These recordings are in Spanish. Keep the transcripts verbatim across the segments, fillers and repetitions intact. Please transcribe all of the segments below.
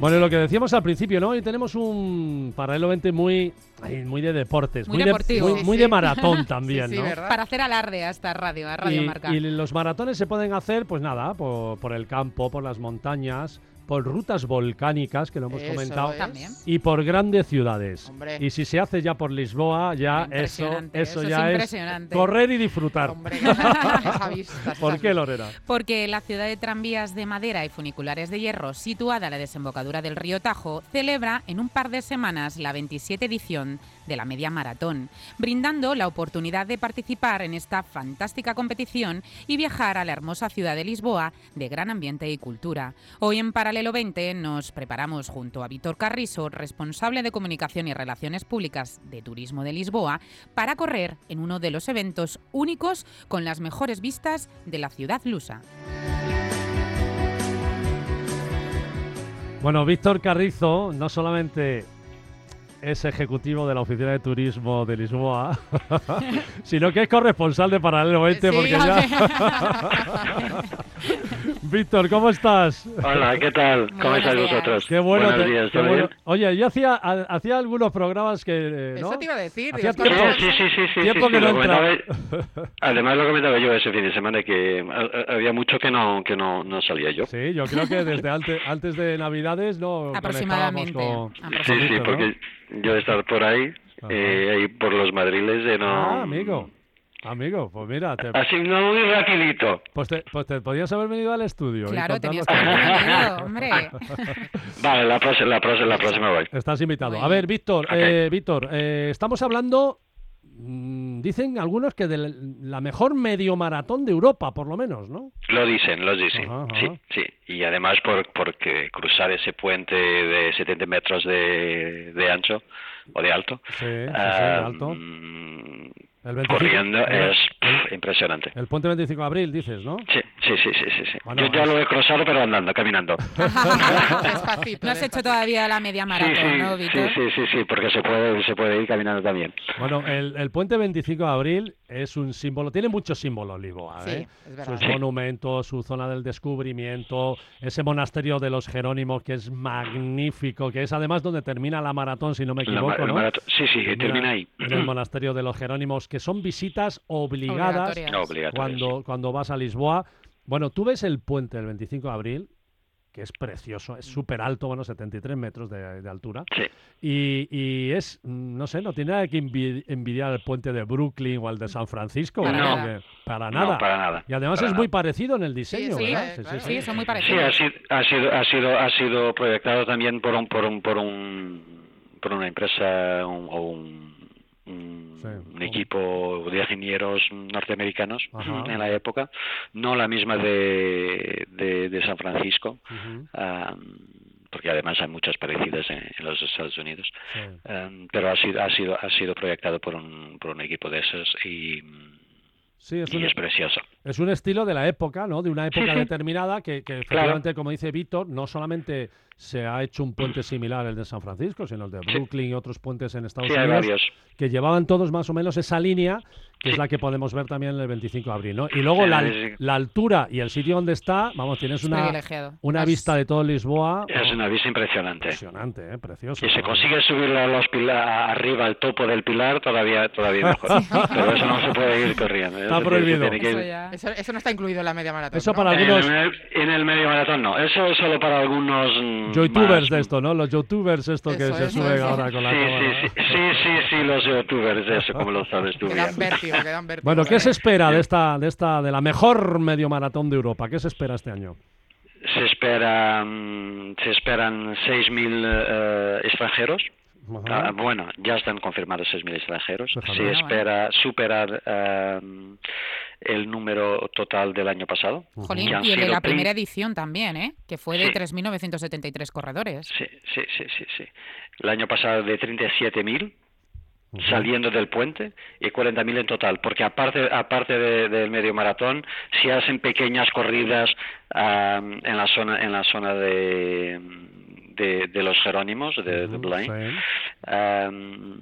Bueno, lo que decíamos al principio, ¿no? Hoy tenemos un Paralelo veinte muy, muy de deportes, muy, muy, deportivo. de, muy, Sí, muy sí. de maratón también, sí, sí, ¿no? ¿verdad? Para hacer alarde a esta radio, a Radio y, Marca. Y los maratones se pueden hacer, pues nada, por, por el campo, por las montañas, por rutas volcánicas, que lo hemos eso comentado, es. También. Y por grandes ciudades. Hombre. Y si se hace ya por Lisboa, ya eso, eso, eso ya es, es correr y disfrutar. Hombre, esa vista, esa ¿Por qué, Lorena? Porque la ciudad de tranvías de madera y funiculares de hierro, situada a la desembocadura del río Tajo, celebra en un par de semanas la veintisiete edición de la Media Maratón, brindando la oportunidad de participar en esta fantástica competición y viajar a la hermosa ciudad de Lisboa, de gran ambiente y cultura. Hoy en Paralelo veinte nos preparamos junto a Víctor Carrizo, responsable de Comunicación y Relaciones Públicas de Turismo de Lisboa, para correr en uno de los eventos únicos con las mejores vistas de la ciudad lusa. Bueno, Víctor Carrizo no solamente es ejecutivo de la Oficina de Turismo de Lisboa, sino que es corresponsal de Paralelo veinte, sí, porque ya... Víctor, ¿cómo estás? Hola, ¿qué tal? ¿Cómo estáis vosotros? Qué bueno. Buenos te, días, qué bueno. Oye, yo hacía, hacía algunos programas que... ¿no? Eso te iba a decir. Hacía tiempo, sí, sí, sí, sí, tiempo sí, que sí, no lo entraba. Además lo comentaba yo ese fin de semana, que había mucho que no que no, no salía yo. Sí, yo creo que desde antes, antes de Navidades no aproximadamente. Con, sí, sí, porque ¿no? yo he estado por ahí, eh, ahí por los madriles de no... Ah, amigo. Amigo, pues mira... Te... Así no muy rapidito. Pues te, pues te podías haber venido al estudio. Claro, tenías que haber venido, hombre. Vale, la próxima, la próxima, la próxima voy. Estás invitado. A ver, Víctor, okay. eh, Víctor, eh, estamos hablando... Mmm, dicen algunos que de la mejor medio maratón de Europa, por lo menos, ¿no? Lo dicen, lo dicen, ajá, ajá. sí, sí. Y además por porque cruzar ese puente de setenta metros de, de ancho, o de alto. Sí, sí, uh, sí, de alto. Mm, el veinticinco, corriendo el, es el, impresionante. El puente veinticinco de abril, dices, ¿no? Sí, sí, sí, sí, sí. sí. Bueno, yo ya es... lo he cruzado, pero andando, caminando. Despacito, no has hecho todavía la media maratón, sí, sí, ¿no, Víctor? Sí, sí, sí, sí, porque se puede, se puede ir caminando también. Bueno, el, el puente veinticinco de abril es un símbolo, tiene muchos símbolos Lisboa, sí, ¿eh? Es verdad. Sus sí. monumentos, su zona del descubrimiento, ese monasterio de los Jerónimos que es magnífico, que es además donde termina la maratón, si no me equivoco, la, ¿no? Maratón. Sí, sí, termina, termina ahí. En el monasterio de los Jerónimos, que son visitas obligadas, obligatorias. cuando, cuando vas a Lisboa. Bueno, tú ves el puente del veinticinco de abril, que es precioso, es súper alto, bueno, setenta y tres metros de, de altura. Sí. Y, y es, no sé, no tiene nada que envidiar el puente de Brooklyn o el de San Francisco. Para, ¿no? nada. para nada. No, para nada. Y además para es nada. muy parecido en el diseño, sí, sí, ¿verdad? Eh, sí, claro, sí, sí, sí, son muy Sí, parecidos. ha sido, ha sido, ha sido, ha sido proyectado también por un, por un, por un, por una empresa un, o un, un, sí. un equipo de ingenieros norteamericanos. Ajá. En la época, no la misma de, de, de San Francisco. Uh-huh. um, porque además hay muchas parecidas en, en los Estados Unidos, sí. um, pero ha sido ha sido ha sido proyectado por un por un equipo de esos y, sí, es, y un, es precioso. Es un estilo de la época, ¿no? De una época sí, sí. determinada que, que efectivamente, claro. como dice Víctor, no solamente se ha hecho un puente similar al de San Francisco, sino el de Brooklyn sí. y otros puentes en Estados sí, Unidos, hay varios. que llevaban todos más o menos esa línea, que sí. es la que podemos ver también en el veinticinco de abril, ¿no? Y luego sí, la, sí. la altura y el sitio donde está, vamos, tienes una, una es, vista de todo Lisboa. Es una vista impresionante. Impresionante, ¿eh? Precioso. Y se consigue subir a los pilar, arriba al topo del pilar, todavía todavía mejor. Sí. Pero eso no se puede ir corriendo. Está eso prohibido. Que eso, ya... eso, eso no está incluido en la media maratón. Eso ¿no? para algunos... En el, en el medio maratón no, eso es solo para algunos... YouTubers de esto, ¿no? Los YouTubers esto eso, que eso, se suben eso. ahora con la sí, cámara. Sí, sí, sí, sí, sí, los YouTubers, eso, como lo sabes tú. Quedan vértigo, quedan vértigo. Bueno, ¿qué se espera de esta, de esta, de la mejor medio maratón de Europa? ¿Qué se espera este año? Se espera, um, se esperan seis mil uh, extranjeros. Uh, bueno, ya están confirmados seis mil extranjeros. Déjame. Se espera superar uh, el número total del año pasado. Jolín, y el de la primera edición también, ¿eh? Que fue de sí. tres mil novecientos setenta y tres corredores. Sí, sí, sí, sí, sí. El año pasado de treinta y siete mil uh-huh. saliendo del puente y cuarenta mil en total, porque aparte aparte de, del medio maratón se hacen pequeñas corridas um, en la zona en la zona de De, de los Jerónimos, de, de Blaine, sí. um,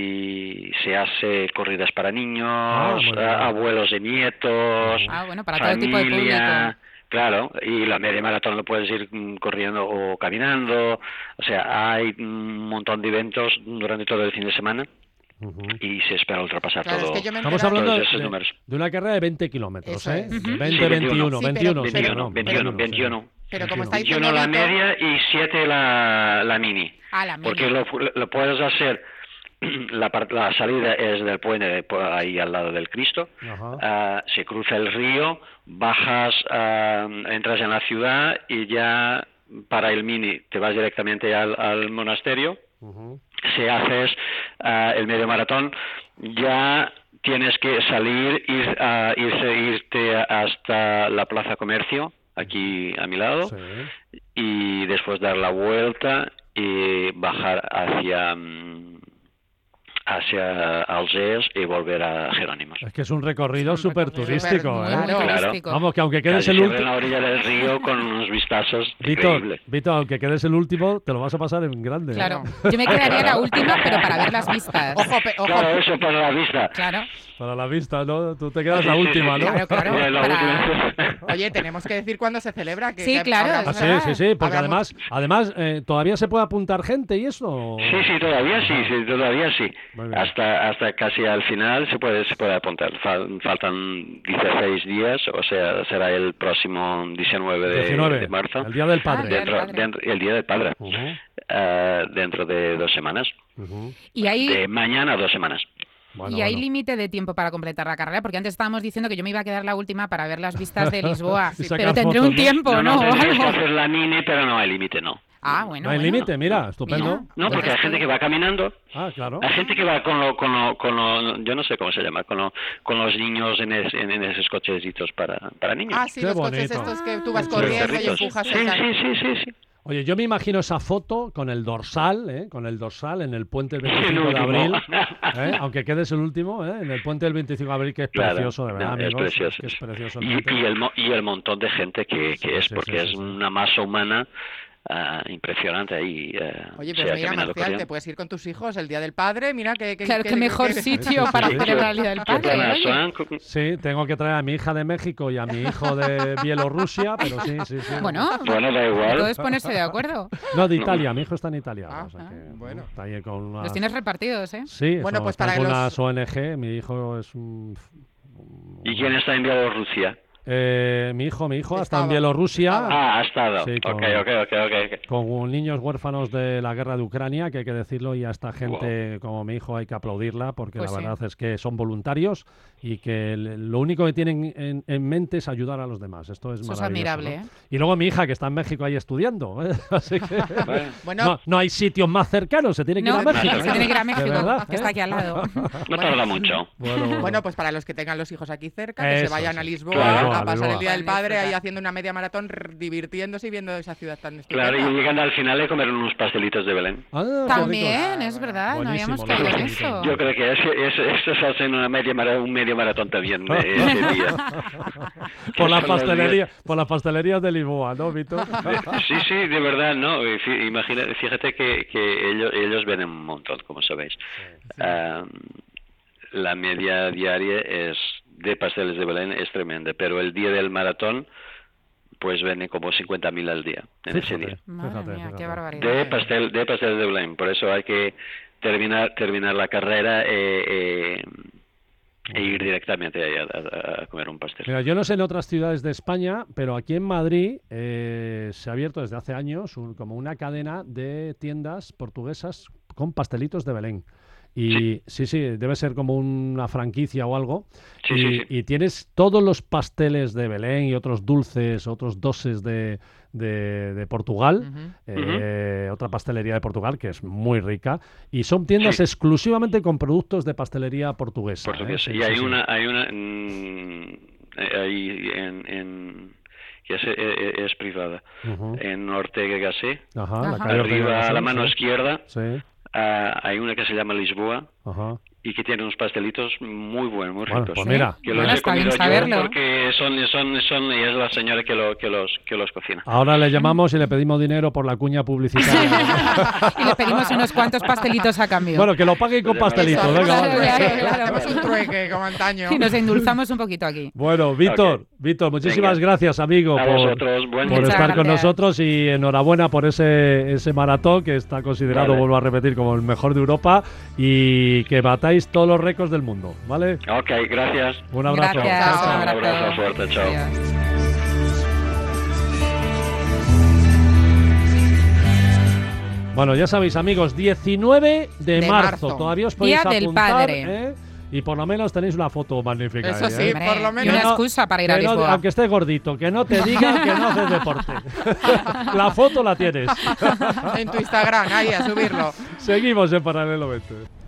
y se hace corridas para niños, ah, uh, abuelos de nietos, ah, bueno, para familia, todo tipo de público. Claro, y la media maratón lo puedes ir corriendo o caminando, o sea, hay un montón de eventos durante todo el fin de semana. Uh-huh. Y se espera ultrapasar claro, todo. Es que yo me Estamos hablando de, de, de una carrera de veinte kilómetros, Eso ¿eh? Es. Uh-huh. veinte, veintiuno, sí, veintiuno, veintiuno, veintiuno, veintiuno. Pero como está diciendo veintiuno la media y siete la, la mini. Ah, la mini. Porque lo, lo puedes hacer, la, la salida es del puente de, ahí al lado del Cristo, uh-huh. uh, se cruza el río, bajas, uh, entras en la ciudad y ya para el mini te vas directamente al, al monasterio. Uh-huh. Si haces uh, el medio maratón, ya tienes que salir, ir, uh, irse, irte hasta la Plaza Comercio, aquí a mi lado, sí. Y después dar la vuelta y bajar hacia... Um, hacia Algés y volver a Jerónimos. Es que es un recorrido súper turístico, ¿eh? Claro, claro. Vamos, que aunque quedes el último... en la orilla del río con unos vistazos increíbles. Víctor, aunque quedes el último, te lo vas a pasar en grande. Claro. Yo me quedaría la última, pero para ver las vistas. Ojo, pe- ojo. Claro, eso para la vista. Claro. Para la vista, ¿no? Tú te quedas la última, ¿no? Claro, claro. La para... última. Oye, tenemos que decir cuándo se celebra. Que, sí, que claro. Ah, sí, sí, sí, porque además, además eh, ¿todavía se puede apuntar gente y eso? Sí, sí, todavía sí, sí, todavía sí. Hasta hasta casi al final se puede se puede apuntar. Fal, faltan dieciséis días, o sea, será el próximo diecinueve de, diecinueve, de marzo. El Día del Padre. Ah, dentro, del padre. Dentro, el Día del Padre. Uh-huh. Uh, dentro de dos semanas. Uh-huh. Y ahí... De mañana a dos semanas. Bueno, y hay bueno. límite de tiempo para completar la carrera, porque antes estábamos diciendo que yo me iba a quedar la última para ver las vistas de Lisboa, sí, pero tendré fotos, un tiempo, no, ¿no? no, ¿O tendrías que algo? hacer la mini, pero no hay límite, no. Ah, bueno, No hay bueno. límite, mira, estupendo. Mira. No, porque hay gente que va caminando. Ah, claro. Hay gente que va con lo, con lo, con lo, yo no sé cómo se llama, con, lo, con los niños en, es, en, en esos cochecitos para, para niños. Ah, sí, Qué los bonito. coches estos que tú vas Sí, corriendo y perritos. empujas Sí, el sí, sí, sí, sí. Oye, yo me imagino esa foto con el dorsal, ¿eh? Con el dorsal en el puente del veinticinco de abril, ¿eh? Aunque quedes el último, ¿eh? En el puente del veinticinco de abril, que es Claro, precioso, de verdad, no, amigos. es precioso. Es que es precioso el y, puente. y, el, y el montón de gente que, Sí, que es, sí, porque sí, es sí, sí. una masa humana uh, impresionante ahí. Uh, Oye, pues mira, Marcial, te puedes ir con tus hijos el Día del Padre, mira que... que Claro, que, qué mejor que, sitio sí, para sí, celebrar sí. el Día del ¿Qué Padre. planes oye. son? Sí, tengo que traer a mi hija de México y a mi hijo de Bielorrusia, pero sí, sí, sí. Bueno, Bueno, da igual. todo es ponerse de acuerdo. No, de Italia, mi hijo está en Italia. Ah, o sea que, bueno. Está ahí con unas... Los tienes repartidos, ¿eh? Sí, Bueno, eso, pues está para con los- unas O N G, mi hijo es un... ¿Y quién está en Bielorrusia? Eh, mi hijo, mi hijo está en Estaba. Bielorrusia. Ah, ha estado. Sí, con- ok, ok, ok, ok. Con niños huérfanos de la guerra de Ucrania, que hay que decirlo, y a esta gente como mi hijo hay que aplaudirla, porque Pues la sí. verdad es que son voluntarios y que el- lo único que tienen en, en mente es ayudar a los demás. Esto es Eso es maravilloso, admirable, ¿no? ¿eh? Y luego mi hija, que está en México ahí estudiando, ¿eh? Así que Bueno, Bueno, no, no hay sitios más cercanos, se tiene que ir No, a México. se tiene que ir a De México, verdad, que ¿eh? está aquí al lado. no tarda mucho. Bueno, bueno, pues para los que tengan los hijos aquí cerca, que se Eso, vayan sí. a Lisboa Claro, a a pasar Lisboa. el Día del Padre ahí Disfrutar. haciendo una media maratón, r- divirtiéndose y viendo esa ciudad tan Claro, y estupenda. llegando al final y comer unos pastelitos de Belén. Ah, qué También, rico. es verdad, no Buenísimo, habíamos caído en buenísimo. eso. Yo creo que es, es, eso se hace en una media mara- un medio maratón también eh, ese día. Por las Son los pastelerías, por las pastelerías de Lisboa, ¿no, Víctor? días- Sí, sí, de verdad, ¿no? Y fí- Imagina, fíjate que, que ellos, ellos ven un montón, como sabéis. Ah, la media diaria es de pasteles de Belén es tremenda, pero el día del maratón pues venden como cincuenta mil al día en ese Fíjate, día. Madre fíjate, mía, fíjate. qué barbaridad. De pastel, de pastel de Belén, por eso hay que terminar terminar la carrera eh, eh, e ir directamente ahí a, a- a comer un pastel. Mira, yo no sé en otras ciudades de España, pero aquí en Madrid eh, se ha abierto desde hace años un- como una cadena de tiendas portuguesas con pastelitos de Belén. Y sí, sí, debe ser como una franquicia o algo. Sí, y, sí, sí. y tienes todos los pasteles de Belén y otros dulces, otros doses de, de, de Portugal, Ujú. eh, otra pastelería de Portugal que es muy rica. Y son tiendas Sí. exclusivamente con productos de pastelería portuguesa. ¿eh? Portugués. Sí, y sí, hay sí. una hay una mm, eh, ahí en, en que es, eh, es privada Ujú. en Ortega y Gasset, Ajá, la Ajá. calle Ortega y arriba a Gasset, la mano sí. izquierda Sí, ah, hay una que se llama Lisboa ajá. y que tiene unos pastelitos muy buenos, muy Bueno, ricos. pues mira. Que los Bueno, he está bien comido yo saberlo. porque son son son y es la señora que lo que los que los cocina. Ahora le llamamos y le pedimos dinero por la cuña publicitaria. Y le pedimos unos cuantos pastelitos a cambio. Bueno, que lo pague con pastelitos. Eso, Venga, claro, vale. claro, claro. Hacemos un trueque como antaño. Y nos endulzamos un poquito aquí. Bueno, Víctor, Ok. Víctor, muchísimas Venga. gracias, amigo, A por, vosotros, buen por día. estar con gracias. nosotros y enhorabuena por ese, ese maratón que está considerado, Vale. vuelvo a repetir, como el mejor de Europa y que batáis todos los récords del mundo, ¿vale? Ok, gracias. Un abrazo. Gracias, Chao, un chao. Un abrazo fuerte, chao. Adiós. Bueno, ya sabéis, amigos, diecinueve de, De marzo. marzo. Todavía os podéis Día del apuntar, padre. ¿eh? Y por lo menos tenéis una foto magnífica. Eso ahí, sí, ¿eh? Hombre, por lo y menos. una Que no- excusa para ir a que no- Lisboa. aunque estés gordito, que no te digan que no haces deporte. La foto la tienes. En tu Instagram, ahí, a subirlo. Seguimos en Paralelo veinte.